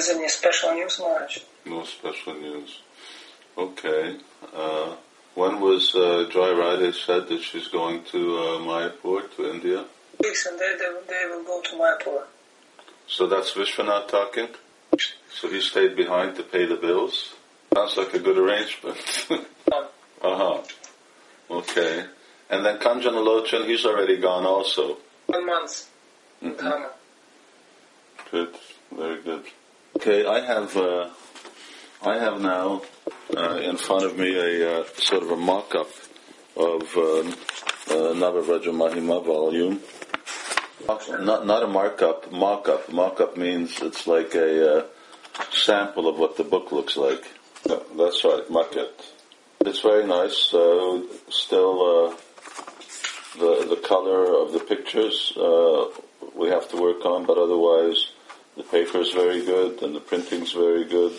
is any special news, Maharaj? No special news. Okay. When was Joy Radhe said that she's going to Mayapur, to India? Yes, and they will go to Mayapur. So that's Vishwanath talking? So he stayed behind to pay the bills? Sounds like a good arrangement. Uh-huh. Okay. And then Kanjanalochan, he's already gone also. 1 month in Dharma. Good. Very good. Okay, I have now in front of me a sort of a mock-up of Navavraja Mahima volume. Not a markup, mock-up. Mock-up means it's like a sample of what the book looks like. No, that's right, maquette. It's very nice. Still, the color of the pictures we have to work on, but otherwise the paper is very good and the printing's very good.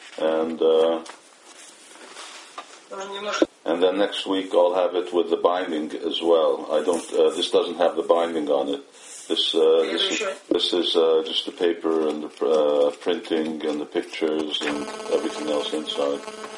And then next week I'll have it with the binding as well. I don't. This doesn't have the binding on it. This is just the paper and the printing and the pictures and everything else inside.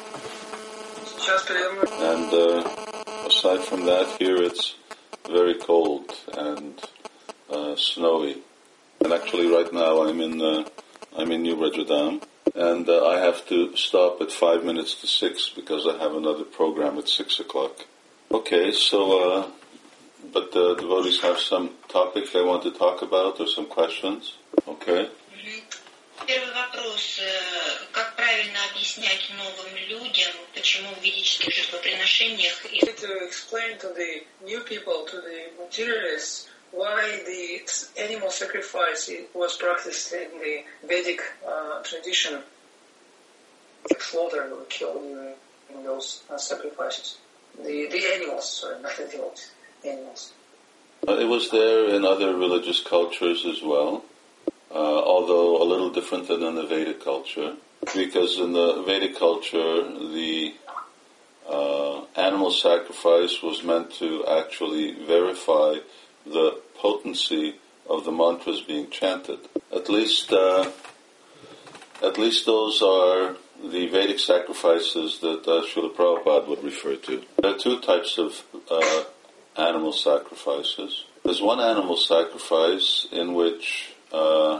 And aside from that, here it's very cold and snowy. And actually, right now I'm in New Rajadam, and I have to stop at 5 minutes to 6 because I have another program at 6 o'clock. Okay, so. But the devotees have some topics they want to talk about or some questions. Okay. Первый вопрос. Как правильно объяснять новым людям, почему в ведических жертвоприношениях... To explain to the new people, to the materialists, why the animal sacrifice was practiced in the Vedic tradition. Slaughter or kill in those sacrifices. The animals, sorry, not the devotees. Animals. It was there in other religious cultures as well, although a little different than in the Vedic culture, because in the Vedic culture the animal sacrifice was meant to actually verify the potency of the mantras being chanted. At least those are the Vedic sacrifices that Srila Prabhupada would refer to. There are two types of animal sacrifices. There's one animal sacrifice in which a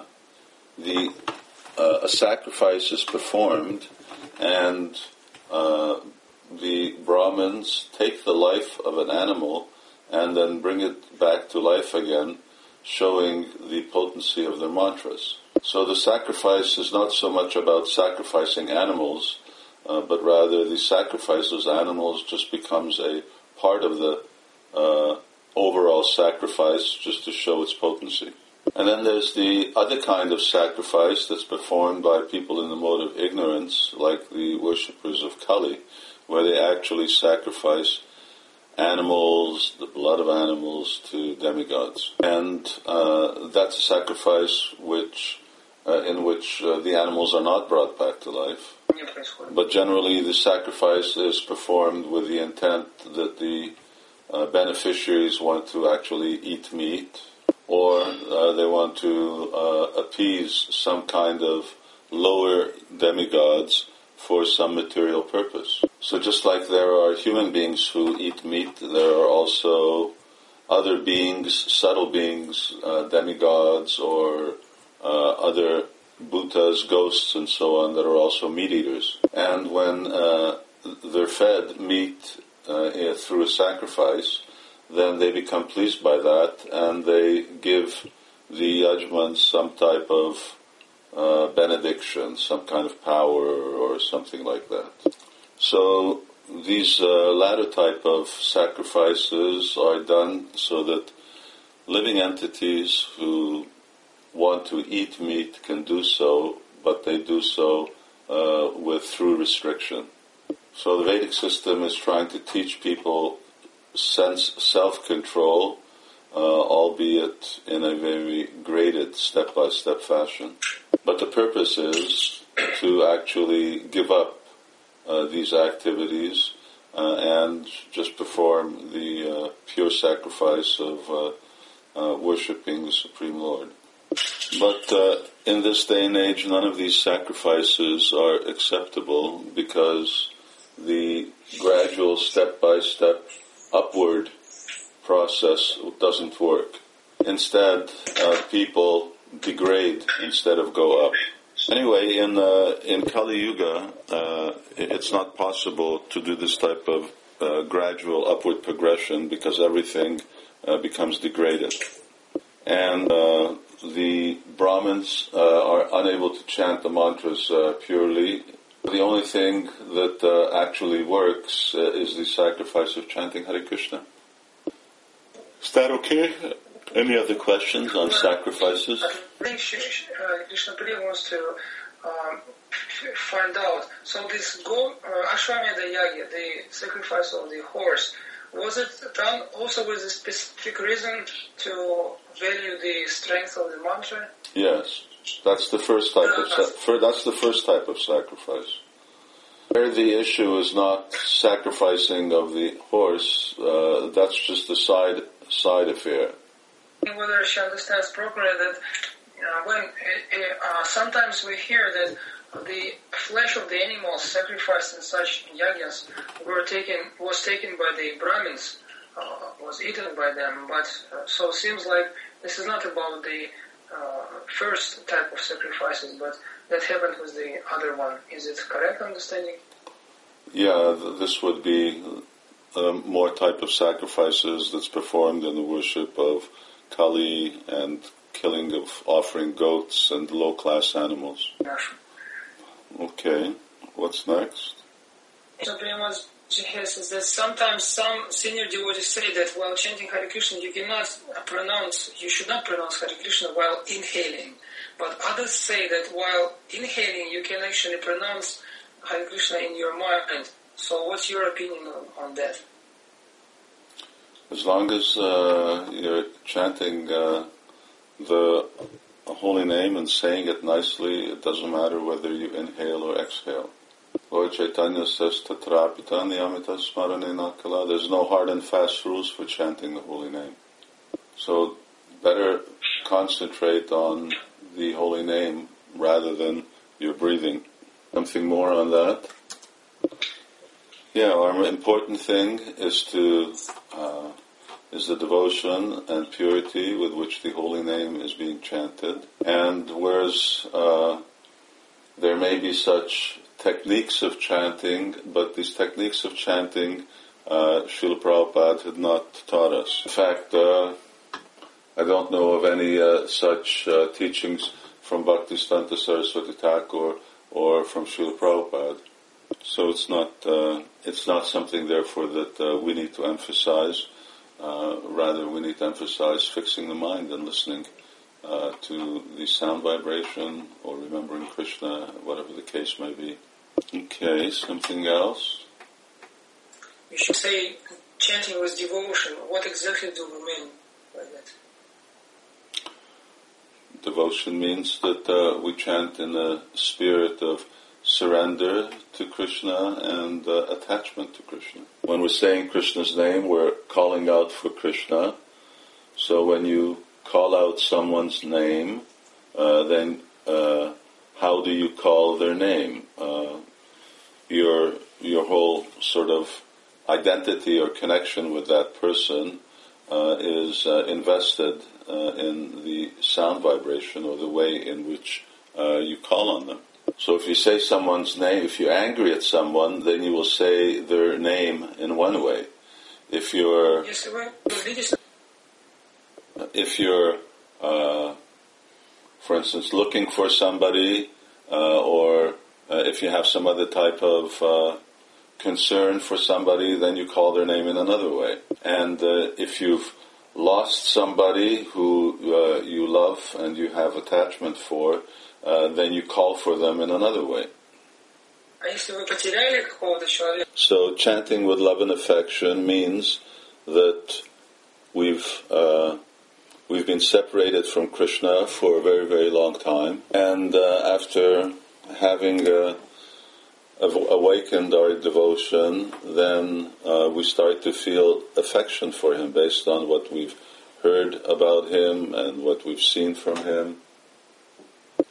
sacrifice is performed and the Brahmins take the life of an animal and then bring it back to life again, showing the potency of their mantras. So the sacrifice is not so much about sacrificing animals, but rather the sacrifice of animals just becomes a part of the overall sacrifice just to show its potency. And then there's the other kind of sacrifice that's performed by people in the mode of ignorance, like the worshippers of Kali, where they actually sacrifice animals, the blood of animals, to demigods. And that's a sacrifice in which the animals are not brought back to life. But generally the sacrifice is performed with the intent that the beneficiaries want to actually eat meat, or they want to appease some kind of lower demigods for some material purpose. So just like there are human beings who eat meat, there are also other beings, subtle beings, demigods, or other bhutas, ghosts, and so on, that are also meat eaters. And when they're fed meat through a sacrifice, then they become pleased by that, and they give the yajman some type of benediction, some kind of power, or something like that. So these latter type of sacrifices are done so that living entities who want to eat meat can do so, but they do so through restriction. So the Vedic system is trying to teach people self-control, albeit in a very graded, step-by-step fashion. But the purpose is to actually give up these activities and just perform the pure sacrifice of worshipping the Supreme Lord. But in this day and age, none of these sacrifices are acceptable because the gradual step-by-step upward process doesn't work. Instead, people degrade instead of go up. Anyway, in Kali Yuga, it's not possible to do this type of gradual upward progression because everything becomes degraded. And the Brahmins are unable to chant the mantras purely. The only thing that actually works is the sacrifice of chanting Hare Krishna. Is that okay? Any other questions on sacrifices? I think Krishna Priya wants to find out. So this Ashwamedha Yagya, the sacrifice of the horse, was it done also with a specific reason to value the strength of the mantra? Yes, that's the first type of sacrifice. Where the issue is not sacrificing of the horse, that's just a side affair. Whether she understands properly that when sometimes we hear that the flesh of the animals sacrificed in such yagyas was taken by the Brahmins, was eaten by them. But so it seems like this is not about the first type of sacrifices, but that happened with the other one. Is it correct understanding? Yeah, this would be more type of sacrifices that's performed in the worship of Kali and killing of offering goats and low-class animals. Okay, what's next? So pretty much says that sometimes some senior devotees say that while chanting Hare Krishna you should not pronounce Hare Krishna while inhaling. But others say that while inhaling you can actually pronounce Hare Krishna in your mind. So what's your opinion on that? As long as you're chanting the holy name and saying it nicely, it doesn't matter whether you inhale or exhale. Lord Chaitanya says, Tatrapita niyamita smaranena kala. There's no hard and fast rules for chanting the holy name. So better concentrate on the holy name rather than your breathing. Something more on that? Yeah, our important thing is the devotion and purity with which the holy name is being chanted. And whereas there may be such techniques of chanting, but these techniques of chanting Srila Prabhupada had not taught us. In fact, I don't know of any such teachings from Bhaktisiddhanta Saraswati Thakur or from Srila Prabhupada. So it's not something, therefore, that we need to emphasize. Rather, we need to emphasize fixing the mind and listening to the sound vibration or remembering Krishna, whatever the case may be. Okay, something else? You should say chanting with devotion. What exactly do we mean by that? Devotion means that we chant in a spirit of surrender to Krishna and attachment to Krishna. When we're saying Krishna's name, we're calling out for Krishna. So when you call out someone's name, then how do you call their name? Your whole sort of identity or connection with that person is invested in the sound vibration or the way in which you call on them. So if you say someone's name, if you're angry at someone, then you will say their name in one way. If you're, for instance, looking for somebody, or if you have some other type of concern for somebody, then you call their name in another way. And if you've lost somebody who you love and you have attachment for, then you call for them in another way. So chanting with love and affection means that we've been separated from Krishna for a very, very long time, and after having awakened our devotion, then we start to feel affection for him based on what we've heard about him and what we've seen from him.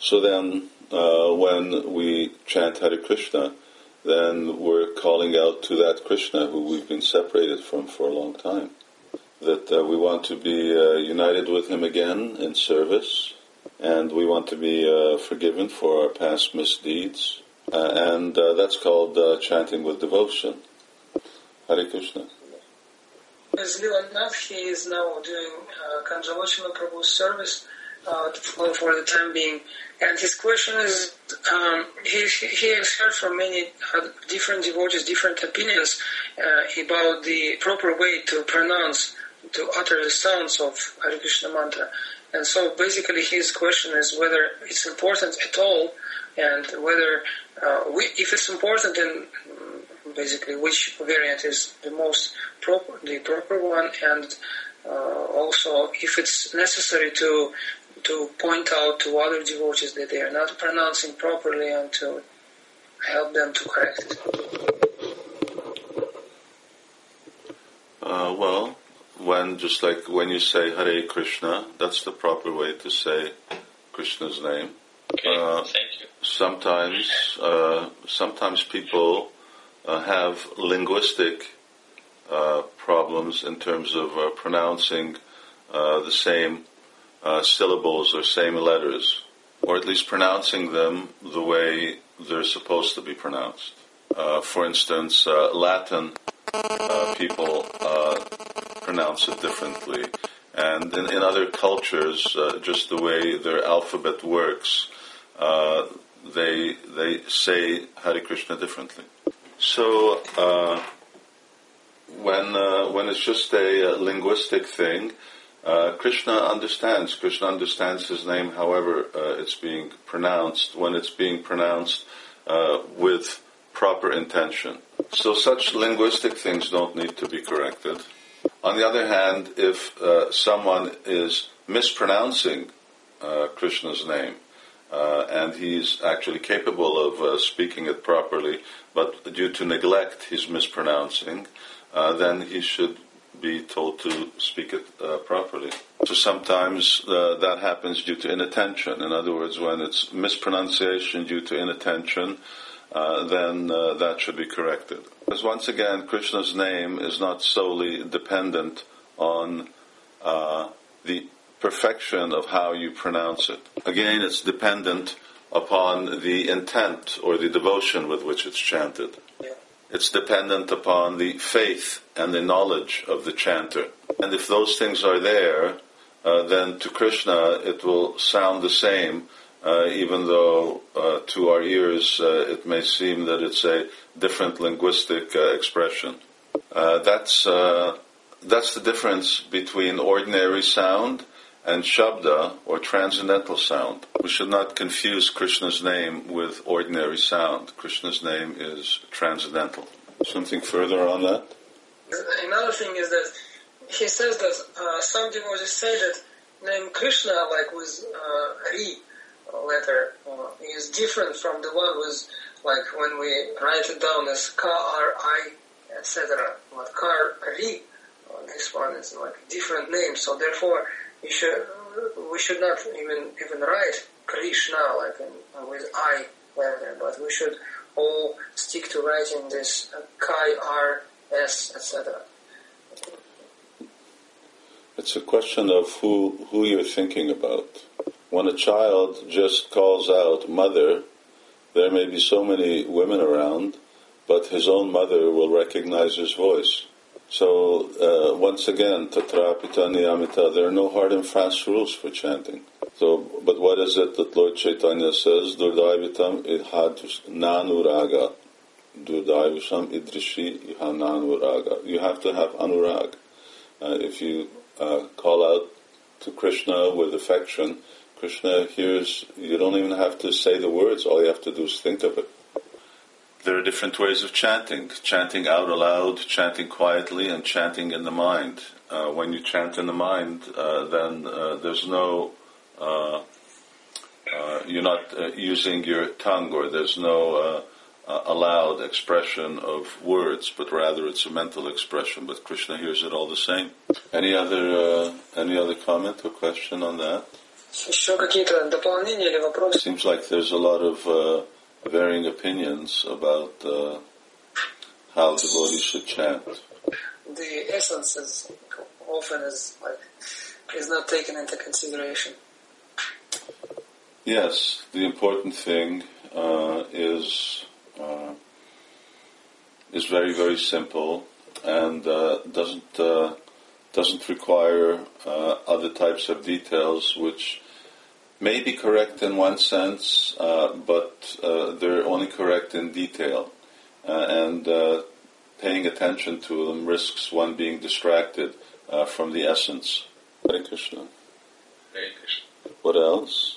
So then, when we chant Hare Krishna, then we're calling out to that Krishna who we've been separated from for a long time. That we want to be united with him again in service, and we want to be forgiven for our past misdeeds, and that's called chanting with devotion. Hare Krishna. As Lila Nath, he is now doing Kanjalochana Prabhu's service for the time being. And his question is, he has heard from many different devotees, different opinions about the proper way to utter the sounds of Hare Krishna mantra. And so basically his question is whether it's important at all, and whether, if it's important, then basically which variant is the proper one, and also if it's necessary to point out to other devotees that they are not pronouncing properly and to help them to correct it. Well, when you say Hare Krishna, that's the proper way to say Krishna's name. Okay, thank you. Sometimes people have linguistic problems in terms of pronouncing the same syllables or same letters, or at least pronouncing them the way they're supposed to be pronounced. For instance, Latin people pronounce it differently, and in other cultures, just the way their alphabet works, they say Hare Krishna differently. So when it's just a linguistic thing, Krishna understands his name however it's being pronounced, when it's being pronounced with proper intention. So such linguistic things don't need to be corrected. On the other hand, if someone is mispronouncing Krishna's name, and he's actually capable of speaking it properly, but due to neglect he's mispronouncing, then he should be told to speak it properly. So sometimes that happens due to inattention. In other words, when it's mispronunciation due to inattention, then that should be corrected. Because once again, Krishna's name is not solely dependent on the perfection of how you pronounce it. Again, it's dependent upon the intent or the devotion with which it's chanted. It's dependent upon the faith and the knowledge of the chanter. And if those things are there, then to Krishna it will sound the same, even though to our ears it may seem that it's a different linguistic expression. That's the difference between ordinary sound and shabda, or transcendental sound. We should not confuse Krishna's name with ordinary sound. Krishna's name is transcendental. Something further on that? Another thing is that he says that some devotees say that name Krishna, like with Ri letter, is different from the one with, like when we write it down as K-R-I, etc. But K-R-I, this one is like a different name, so therefore we should not even write Krishna like with I letter, but we should all stick to writing this K-R-S, etc. It's a question of who you're thinking about. When a child just calls out mother, there may be so many women around, but his own mother will recognize his voice. So, once again, Tatra Pita Niyamita, there are no hard and fast rules for chanting. So, but what is it that Lord Chaitanya says? Durdaivitam idhadus nanuraga. Durdaivisham idrishi iha nanuraga. You have to have anurag. If you call out to Krishna with affection, Krishna hears, you don't even have to say the words, all you have to do is think of it. There are different ways of chanting out aloud, chanting quietly, and chanting in the mind. When you chant in the mind, then there's no, you're not using your tongue, or there's no aloud expression of words, but rather it's a mental expression, but Krishna hears it all the same. Any other comment or question on that? Еще какие-то дополнения или вопросы? Seems like there's a lot of varying opinions about how devotees should chant. The essence is often is not taken into consideration. Yes, the important thing is very, very simple and doesn't require other types of details, which may be correct in one sense, but they're only correct in detail, and paying attention to them risks one being distracted from the essence. Hare Krishna. Hare Krishna. What else?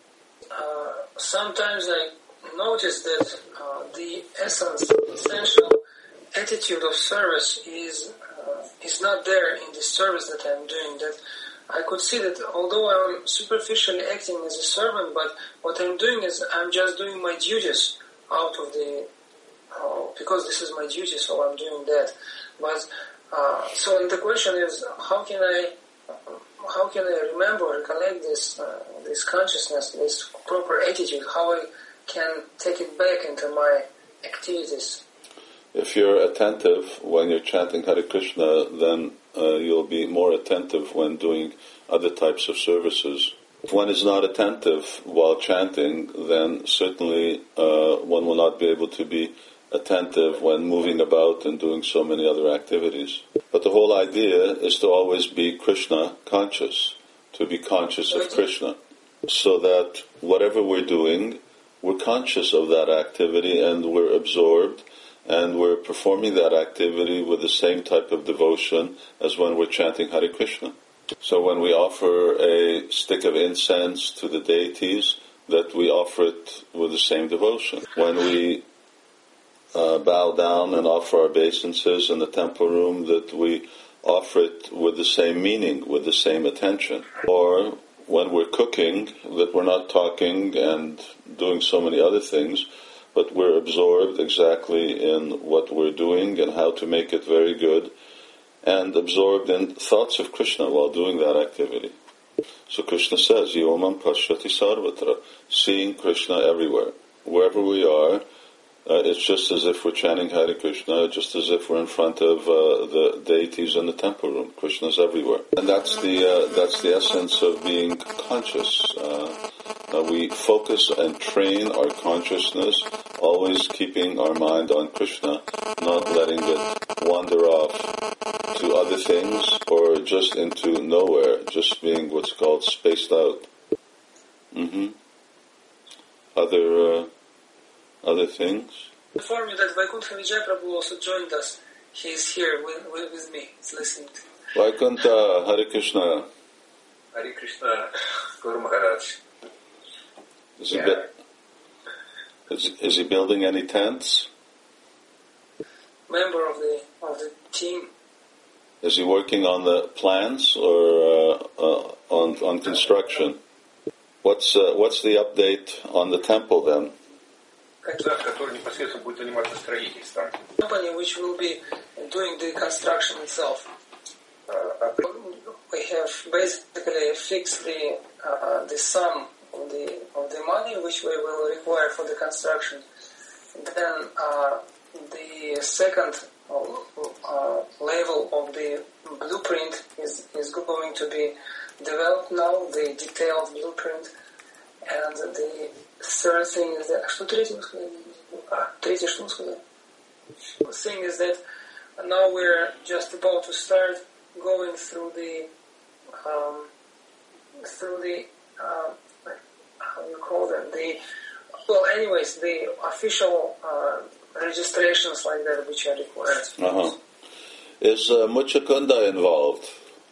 Sometimes I notice that the essential attitude of service is not there in the service that I'm doing. That I could see that although I'm superficially acting as a servant, but what I'm doing is I'm just doing my duties out of the because this is my duty, so I'm doing that. But so the question is, how can I remember, recollect this consciousness, this proper attitude? How I can take it back into my activities? If you're attentive when you're chanting Hare Krishna, then you'll be more attentive when doing other types of services. If one is not attentive while chanting, then certainly one will not be able to be attentive when moving about and doing so many other activities. But the whole idea is to always be Krishna conscious, to be conscious of Krishna, so that whatever we're doing, we're conscious of that activity and we're absorbed, and we're performing that activity with the same type of devotion as when we're chanting Hare Krishna. So when we offer a stick of incense to the deities, that we offer it with the same devotion. When we bow down and offer our obeisances in the temple room, that we offer it with the same meaning, with the same attention. Or when we're cooking, that we're not talking and doing so many other things, but we're absorbed exactly in what we're doing and how to make it very good, and absorbed in thoughts of Krishna while doing that activity. So Krishna says, Yomam Pashyati Sarvatra, seeing Krishna everywhere. Wherever we are, it's just as if we're chanting Hare Krishna, just as if we're in front of the deities in the temple room. Krishna's everywhere. And that's the essence of being conscious. We focus and train our consciousness, always keeping our mind on Krishna, not letting it wander off to other things or just into nowhere, just being what's called spaced out. Other things? Inform you that Vaikuntha Vijay Prabhu also joined us. He is here with me. He's listening. Vaikuntha, Hare Krishna. Hare Krishna, Guru Maharaj. Is he building any tents? Member of the team. Is he working on the plans or on construction? What's the update on the temple then? Company which will be doing the construction itself. We have basically fixed the sum of the money which we will require for the construction. Then the second level of the blueprint is going to be developed now, the detailed blueprint. And the third thing is that... The thing is that now we're just about to start going through the how you call them, the official registrations like that which are required. Is Muchukunda involved?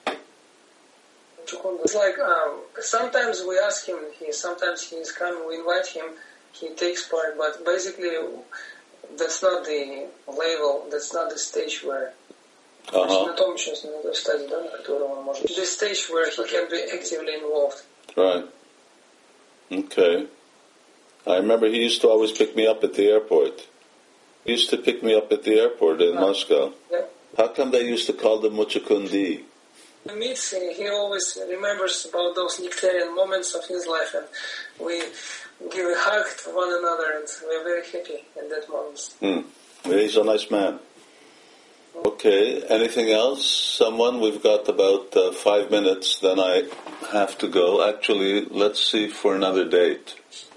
It's like sometimes we ask him, sometimes he's coming, we invite him, he takes part, but basically that's not the level, that's not the stage where the stage where he can be actively involved. Right. Okay. I remember he used to always pick me up at the airport. He used to pick me up at the airport in Moscow. Yeah. How come they used to call them Muchukundi? meets, he always remembers about those nectarian moments of his life, and we give a hug to one another, and we're very happy in that moment. He's a nice man. Okay, anything else? Someone? We've got about 5 minutes, then I have to go. Actually, let's see for another date.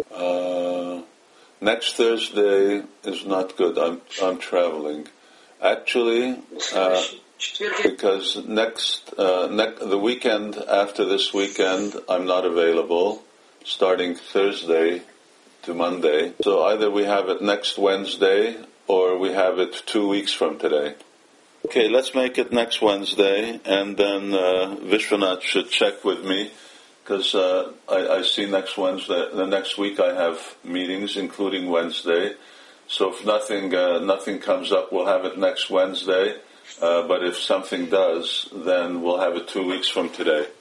Next Thursday is not good. I'm traveling. Actually, because the weekend after this weekend, I'm not available, starting Thursday to Monday. So either we have it next Wednesday or we have it 2 weeks from today. Okay, let's make it next Wednesday, and then Vishwanath should check with me, because I see next Wednesday, the next week I have meetings, including Wednesday. So if nothing comes up, we'll have it next Wednesday. But if something does, then we'll have it 2 weeks from today.